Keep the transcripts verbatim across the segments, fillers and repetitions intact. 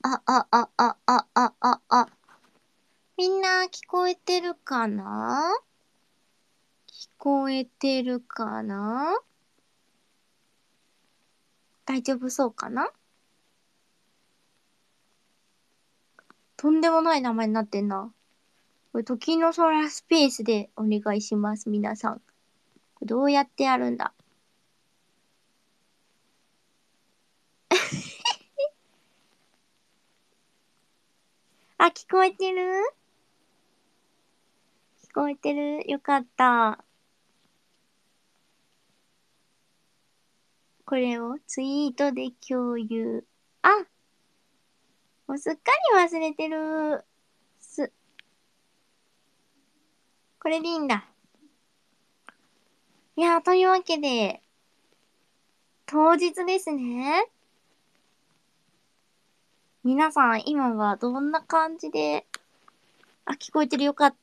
あ、あ、あ、あ、あ、あ、あ、あ。みんな聞こえてるかな？聞こえてるかな？大丈夫そうかな？とんでもない名前になってんな。これ、時の空スペースでお願いします、皆さん。これどうやってやるんだ？あ、聞こえてる？聞こえてる？よかった。これをツイートで共有。あ、もうすっかり忘れてる。す、これでいいんだ。いやー、というわけで、当日ですね。皆さん、今はどんな感じで、あ、聞こえてるよかった。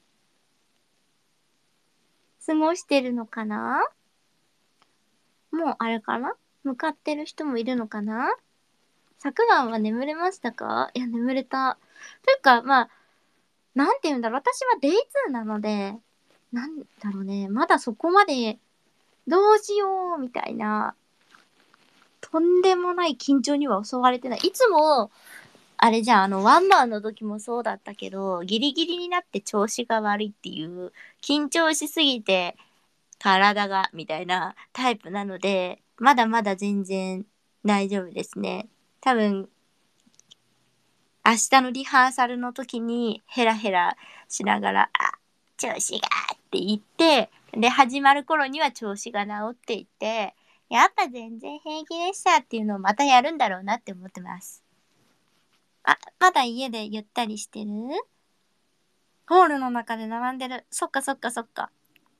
過ごしてるのかな？もうあれかな？向かってる人もいるのかな？昨晩は眠れましたか？いや、眠れた。というか、まあ、なんて言うんだろう。私はデイツーなので、なんだろうね。まだそこまで、どうしよう、みたいな、とんでもない緊張には襲われてない。いつも、あれじゃん、あの、ワンマンの時もそうだったけど、ギリギリになって調子が悪いっていう、緊張しすぎて体が、みたいなタイプなので、まだまだ全然大丈夫ですね。多分、明日のリハーサルの時にヘラヘラしながら、あ、調子がって言って、で、始まる頃には調子が治っていて、やっぱ全然平気でしたっていうのをまたやるんだろうなって思ってます。あ、まだ家でゆったりしてる？ホールの中で並んでる。そっかそっかそっか。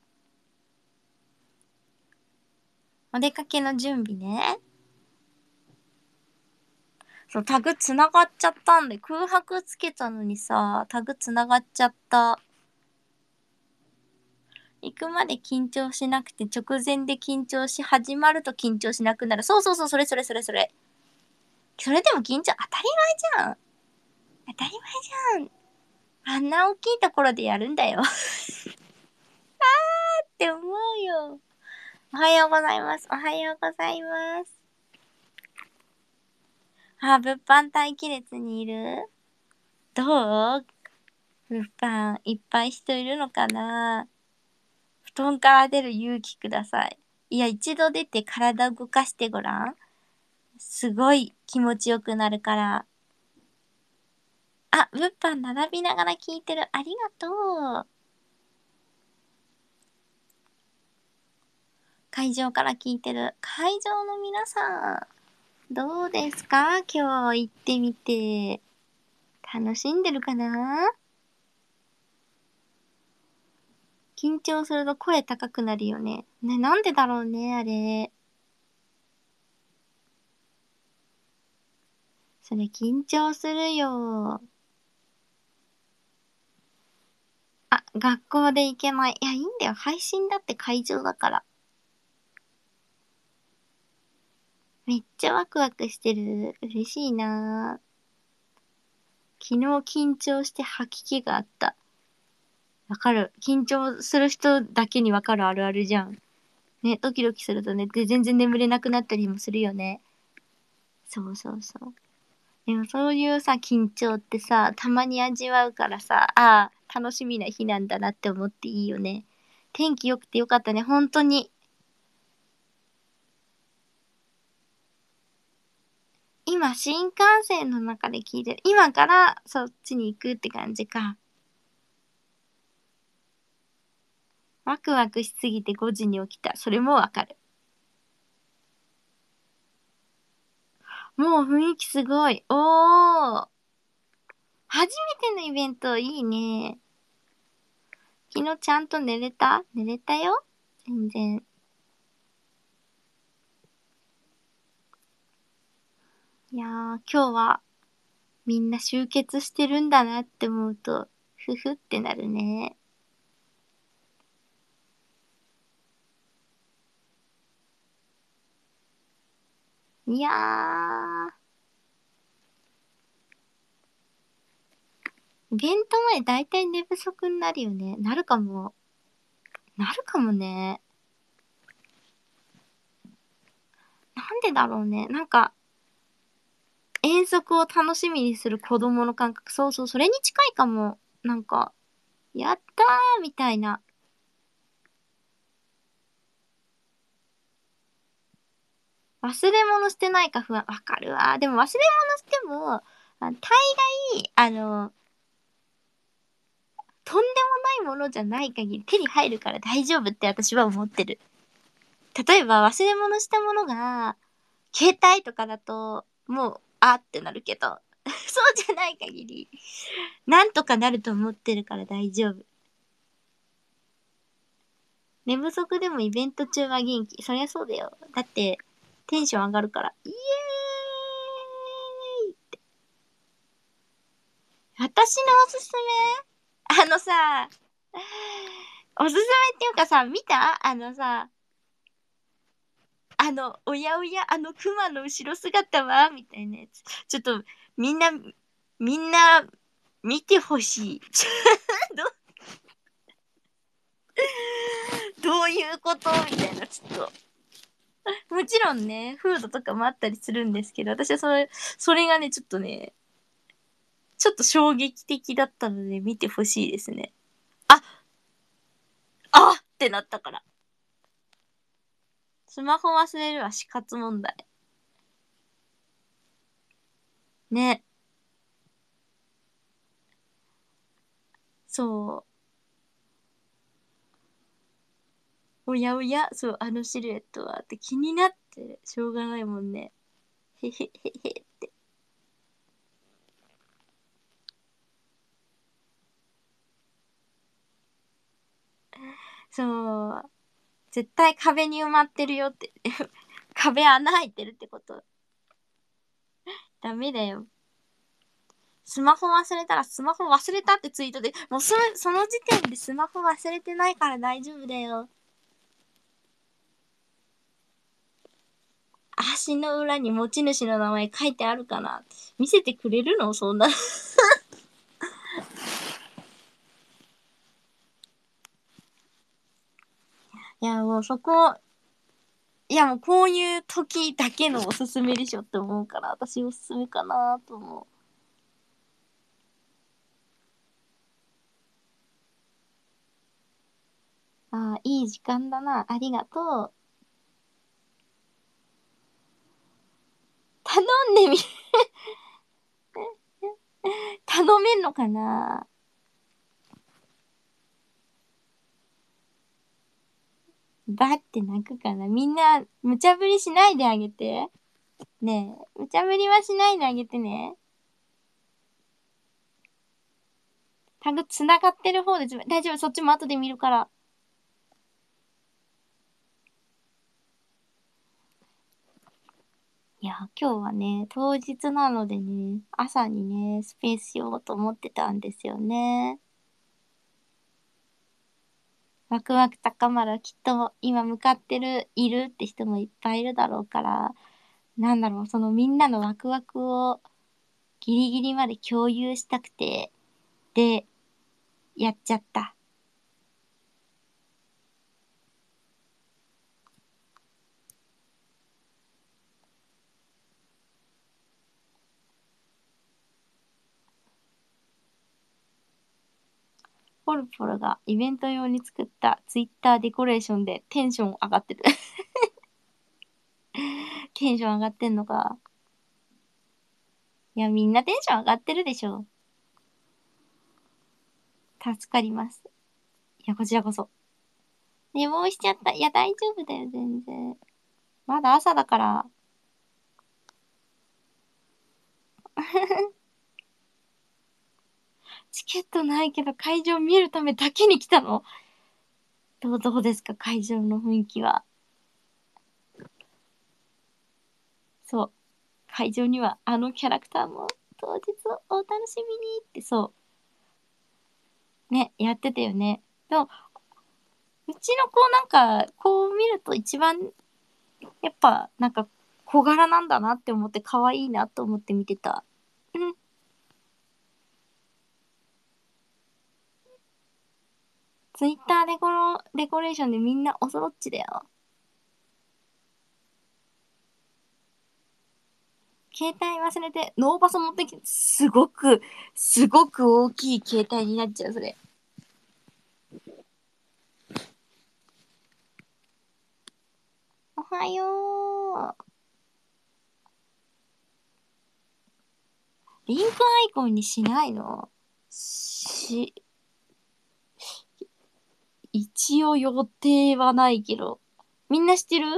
お出かけの準備ね。そう、タグ繋がっちゃったんで、空白つけたのにさ、タグ繋がっちゃった。行くまで緊張しなくて、直前で緊張し、始まると緊張しなくなる。そうそうそう、それそれそれそれ。それでも緊張当たり前じゃん。当たり前じゃん。あんな大きいところでやるんだよ。って思うよ。おはようございます。おはようございます。あ、物販待機列にいる？どう？物販、いっぱい人いるのかな？布団から出る勇気ください。いや、一度出て体動かしてごらん。すごい気持ちよくなるから。あ、物販並びながら聞いてる。ありがとう。会場から聞いてる。会場の皆さん、どうですか？今日行ってみて。楽しんでるかな？緊張すると声高くなるよね。ね、なんでだろうね、あれ。それ緊張するよ。あ、学校で行けない。いや、いいんだよ。配信だって会場だから。めっちゃワクワクしてる。嬉しいな。昨日緊張して吐き気があった。わかる。緊張する人だけにわかるあるあるじゃん。ね、ドキドキするとね、で全然眠れなくなったりもするよね。そうそうそう。でもそういうさ、緊張ってさ、たまに味わうからさ、ああ、楽しみな日なんだなって思っていいよね。天気良くてよかったね、本当に。今、新幹線の中で聞いてる。今からそっちに行くって感じか。ワクワクしすぎてごじに起きた。それもわかる。もう雰囲気すごい。おー。初めてのイベント、いいね。昨日ちゃんと寝れた？寝れたよ全然。いやー、今日はみんな集結してるんだなって思うと、ふふってなるね。いやー、 イベント前だいたい寝不足になるよね。なるかも。なるかもね。なんでだろうね。なんか、遠足を楽しみにする子供の感覚。そうそう、それに近いかも。なんか、やったーみたいな。忘れ物してないか不安。わかるわ。でも忘れ物しても、あ大概、あの、とんでもないものじゃない限り手に入るから大丈夫って私は思ってる。例えば忘れ物したものが、携帯とかだと、もう、あってなるけど、そうじゃない限り、なんとかなると思ってるから大丈夫。寝不足でもイベント中は元気。そりゃそうだよ。だって、テンション上がるから。イエーイって。私のおすすめあのさ、おすすめっていうかさ、見たあのさ、あの、おやおや、あの熊の後ろ姿はみたいなやつ。ちょっと、みんな、みんな、見てほしい。ど、どういうことみたいな、ちょっと。もちろんね、フードとかもあったりするんですけど、私はそれ、それがね、ちょっとね、ちょっと衝撃的だったので見てほしいですね。あ、あってなったから。スマホ忘れるは死活問題。ね。そう。おやおや、そう、あのシルエットはって気になってしょうがないもんね。へへへへって。そう。絶対壁に埋まってるよって。壁穴開いてるってこと。ダメだよ。スマホ忘れたらスマホ忘れたってツイートで、もうそその時点でスマホ忘れてないから大丈夫だよ。足の裏に持ち主の名前書いてあるかな。見せてくれるのそんな。いや、もうそこ、いやもうこういう時だけのおすすめでしょって思うから、私おすすめかなと思う。ああ、いい時間だな。ありがとう。頼んでみ、頼めんのかな。ばって泣くかな。みんな、無茶ぶりしないであげて。ねえ、無茶ぶりはしないであげてね。タグ繋がってる方で、大丈夫、そっちも後で見るから。いや、今日はね、当日なのでね、朝にね、スペースしようと思ってたんですよね。ワクワク高まる、きっと今向かってる、いるって人もいっぱいいるだろうから、なんだろう、そのみんなのワクワクをギリギリまで共有したくて、で、やっちゃった。ポルポルがイベント用に作ったツイッターデコレーションでテンション上がってる。テンション上がってんのか。いや、みんなテンション上がってるでしょ。助かります。いや、こちらこそ。寝坊しちゃった。いや、大丈夫だよ、全然。まだ朝だから。チケットないけど会場見るためだけに来たの？どう、どうですか、会場の雰囲気は。そう。会場にはあのキャラクターも当日をお楽しみにってそう。ね、やってたよね。でも、うちの子なんか、こう見ると一番、やっぱ、なんか、小柄なんだなって思って可愛いなと思って見てた。うん。 ツイッターデコロ、デコレーションでみんなおそろっちだよ。携帯忘れてノーパソ持ってきて、すごく、すごく大きい携帯になっちゃう、それ。おはよう。リンクアイコンにしないの？し、一応予定はないけど。みんな知ってる？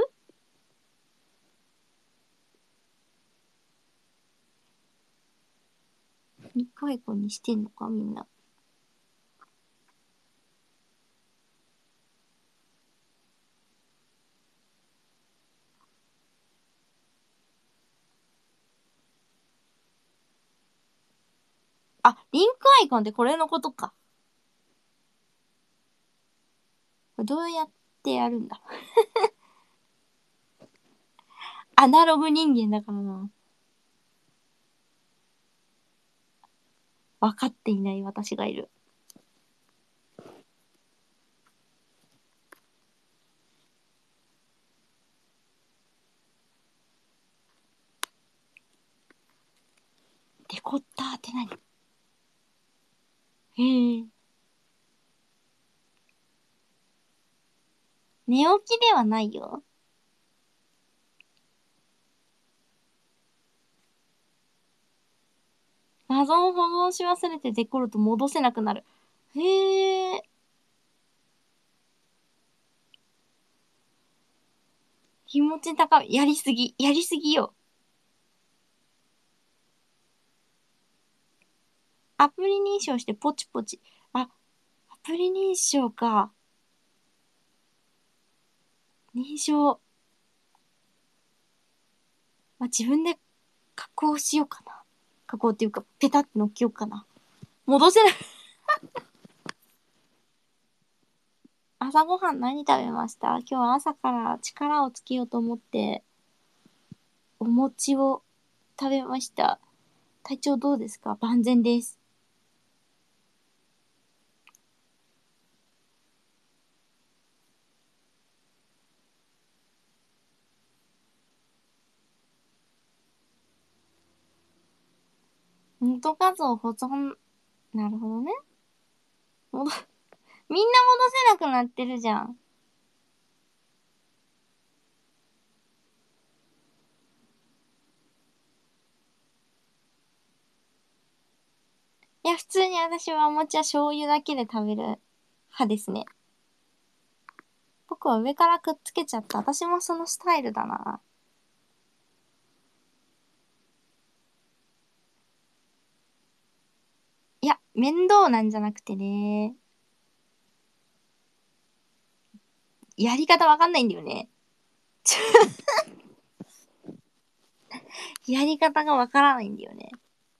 リンクアイコンにしてんのかみんな。あ、リンクアイコンってこれのことか。これどうやってやるんだ？アナログ人間だからな。分かっていない私がいる。デコッターって何？へえ。寝起きではないよ。画像を保存し忘れてデコると戻せなくなる。へえ。気持ち高い。やりすぎ。やりすぎよ。アプリ認証してポチポチ。あ、アプリ認証か。認証。まあ、自分で加工しようかな。加工っていうか、ペタって乗っけようかな。戻せない。朝ごはん何食べました？今日は朝から力をつけようと思って、お餅を食べました。体調どうですか？万全です。元画像保存。なるほどね。戻、みんな戻せなくなってるじゃん。いや、普通に私はお餅は醤油だけで食べる派ですね。僕は上からくっつけちゃった。私もそのスタイルだな。いや、面倒なんじゃなくてね。やり方わかんないんだよね。やり方がわからないんだよね。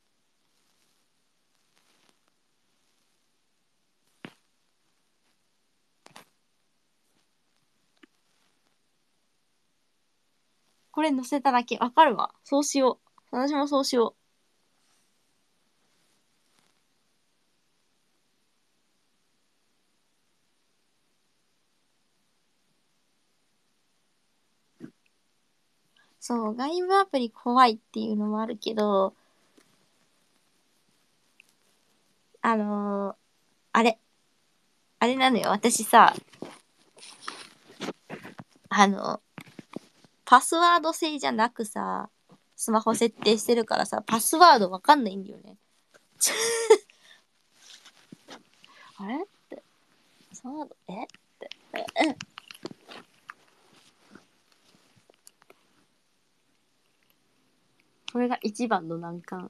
これ乗せただけ。わかるわ。そうしよう。私もそうしよう。そう、外部アプリ怖いっていうのもあるけど、あのー、あれ、あれなのよ。私さ、あの、パスワード制じゃなくさ、スマホ設定してるからさ、パスワードわかんないんだよね。あれって、パスワード、えって、え、うん。これが一番の難関。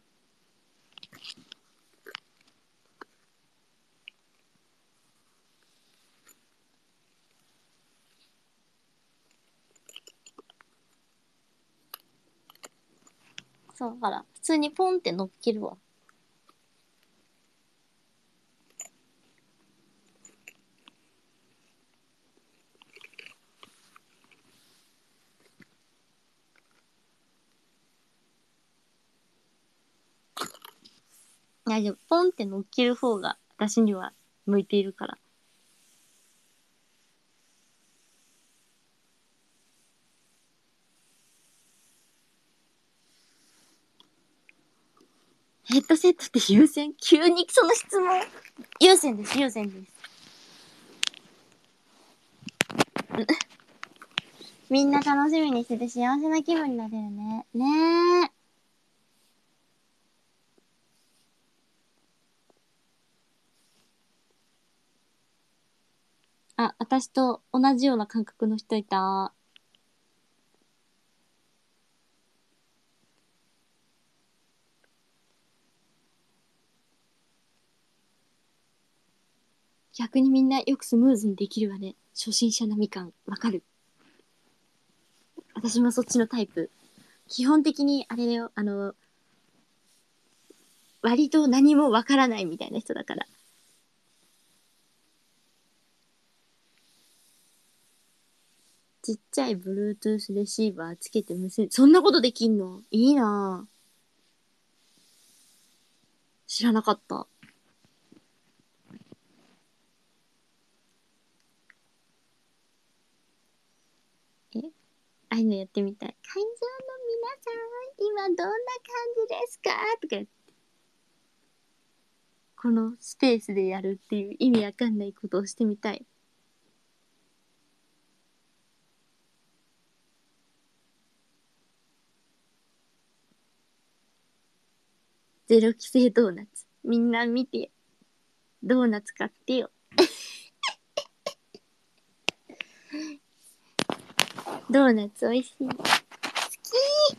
そう、だから、普通にポンって乗っけるわ。いや、でも、ポンって乗っける方が、私には向いているから。 ヘッドセットって優先？急にその質問。優先です、優先です。みんな楽しみにしてて幸せな気分になれるね。ねえ。あ、私と同じような感覚の人いた。逆にみんなよくスムーズにできるわね。初心者並み感、わかる。私もそっちのタイプ。基本的に、あれだよ、あの、割と何もわからないみたいな人だから。ちっちゃい Bluetooth レシーバーつけて無線、そんなことできんの？いいなぁ。知らなかった。え、ああいうのやってみたい。会場の皆さん、今どんな感じですかとか言って、このスペースでやるっていう意味わかんないことをしてみたい。ゼロ規制ドーナツ。みんな見て。ドーナツ買ってよ。ドーナツ美味しい。好き。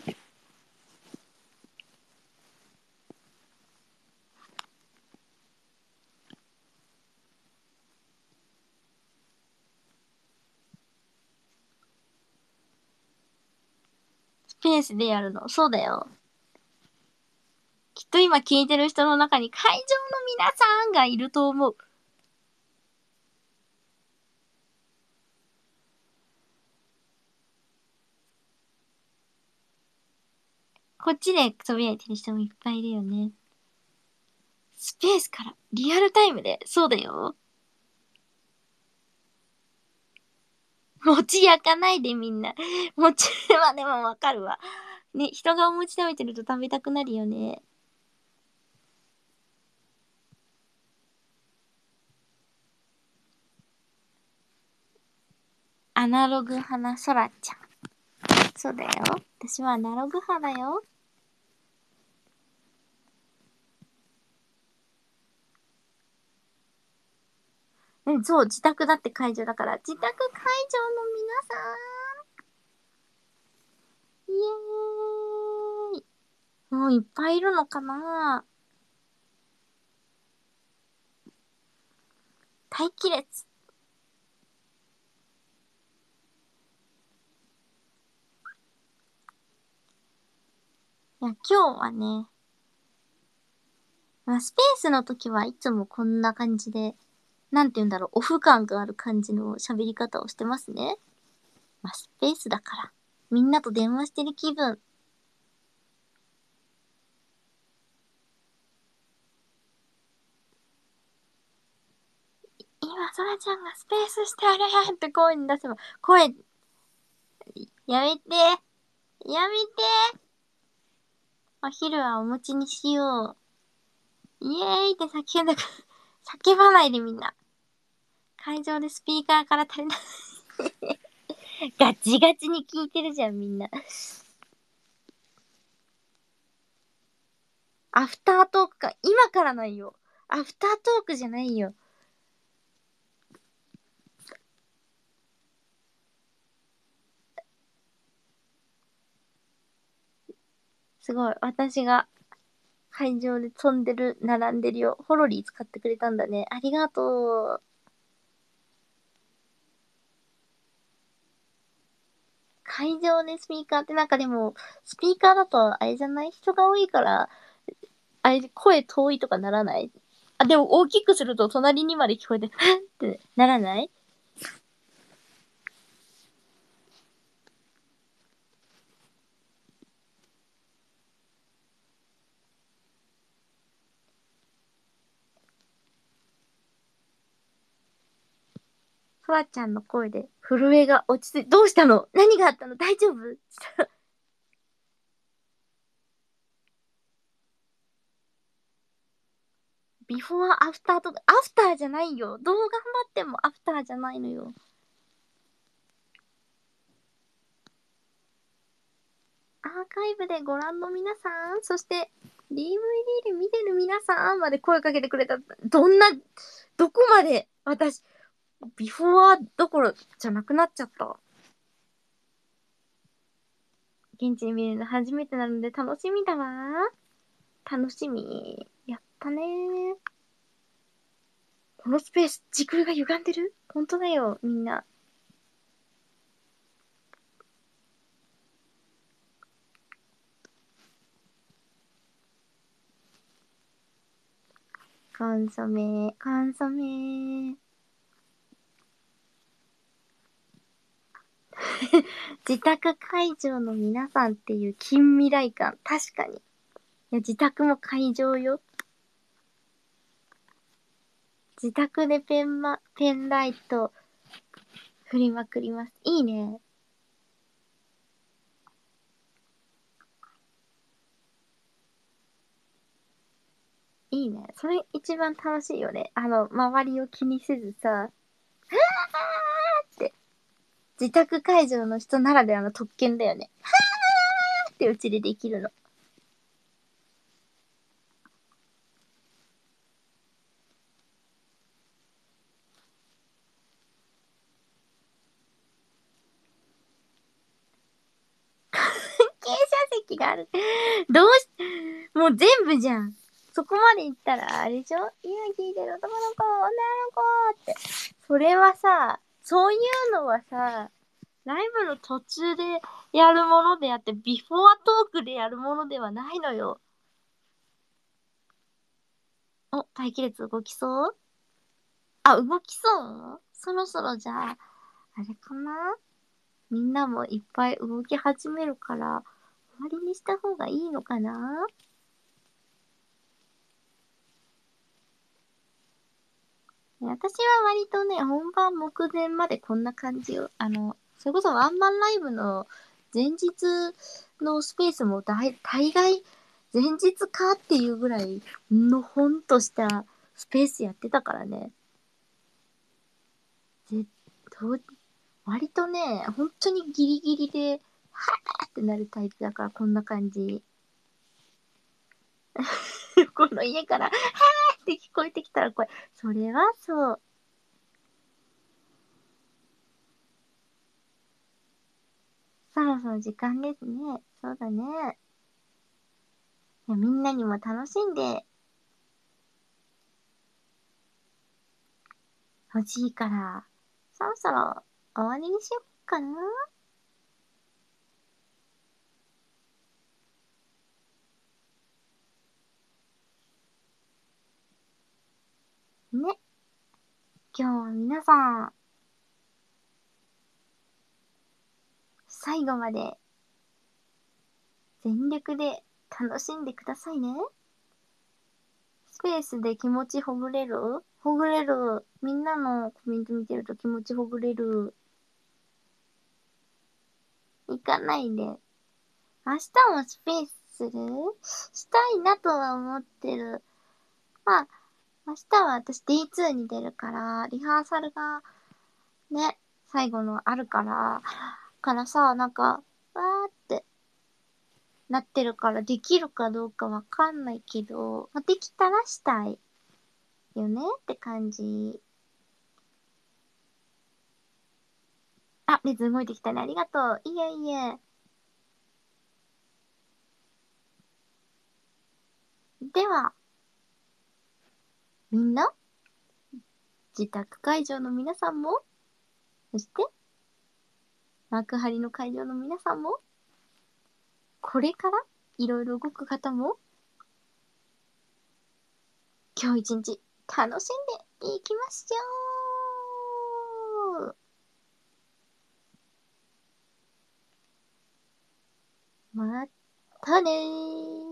スペースでやるの。そうだよ。きっと今聞いてる人の中に会場の皆さんがいると思う。こっちでつぶやいてる人もいっぱいいるよね。スペースからリアルタイムで。そうだよ。餅焼かないでみんな。餅はでもわかるわ。ね、人がお餅食べてると食べたくなるよね。アナログ派なソラちゃん。そうだよ。私はアナログ派だよ。うん、そう、自宅だって会場だから。自宅会場の皆さん。イエーイ。もういっぱいいるのかな？待機列。いや、今日はね、まあ、スペースの時はいつもこんな感じで、なんて言うんだろう、オフ感がある感じの喋り方をしてますね。まあ、スペースだから。みんなと電話してる気分。今、ソラちゃんがスペースしてあれって声に出せば、声、やめて、やめて、お昼はお餅にしよう。イエーイって叫んだから、叫ばないでみんな。会場でスピーカーから垂れない。ガチガチに聞いてるじゃん、みんな。アフタートークか、今からないよ。アフタートークじゃないよ。すごい。私が会場で飛んでる、並んでるよ。ホロリー使ってくれたんだね。ありがとう。会場でスピーカーってなんかでも、スピーカーだとあれじゃない？人が多いから、あれ、声遠いとかならない？あ、でも大きくすると隣にまで聞こえて、はっってならない？ソラちゃんの声で震えが落ち着いて、どうしたの？何があったの？大丈夫？ ビフォーアフターとか、アフターじゃないよ。どう頑張ってもアフターじゃないのよ。アーカイブでご覧の皆さん、そして ディーブイディー で見てる皆さんまで声かけてくれた。どんな、どこまで私、ビフォーどころじゃなくなっちゃった。現地で見るの初めてなので楽しみだわ。楽しみ。やったねー。このスペース、時空が歪んでる？本当だよ、みんな。コンソメ、コンソメ。自宅会場の皆さんっていう近未来感。確かに。いや、自宅も会場よ。自宅でペンマ、ペンライト振りまくります。いいね。いいね。それ一番楽しいよね。あの、周りを気にせずさ、はぁーって、自宅会場の人ならではの特権だよね。はぁーってうちでできるの。傾斜席がある。どうし、もう全部じゃん。そこまで行ったら、あれでしょ？今聞いてる男の子、女の子って。それはさ、そういうのはさ、ライブの途中でやるものであって、ビフォートークでやるものではないのよ。お、待機列動きそう？あ、動きそう？そろそろじゃあ、あれかな？みんなもいっぱい動き始めるから、終わりにした方がいいのかな？私は割とね、本番目前までこんな感じよ。あの、それこそワンマンライブの前日のスペースも大大概前日かっていうぐらいのほんとしたスペースやってたからね。ぜどう割とね、本当にギリギリで、はぁってなるタイプだからこんな感じ。この家から、はぁって聞こえてきたら声。それはそう。そろそろ時間ですね。そうだね。いやみんなにも楽しんでほしいから、そろそろ終わりにしよっかな。ね。今日は皆さん、最後まで全力で楽しんでくださいね。スペースで気持ちほぐれる？ほぐれる。みんなのコメント見てると気持ちほぐれる。行かないで。明日もスペースする？したいなとは思ってる。まあ、明日は私 ディーツー に出るから、リハーサルがね、最後のあるから、からさ、なんか、わーってなってるからできるかどうかわかんないけど、まあ、できたらしたいよねって感じ。あ、レズ動いてきたね。ありがとう。いえいえ。では、みんな、自宅会場の皆さんも、そして、幕張の会場の皆さんも、これからいろいろ動く方も、今日一日楽しんでいきましょう。またねー。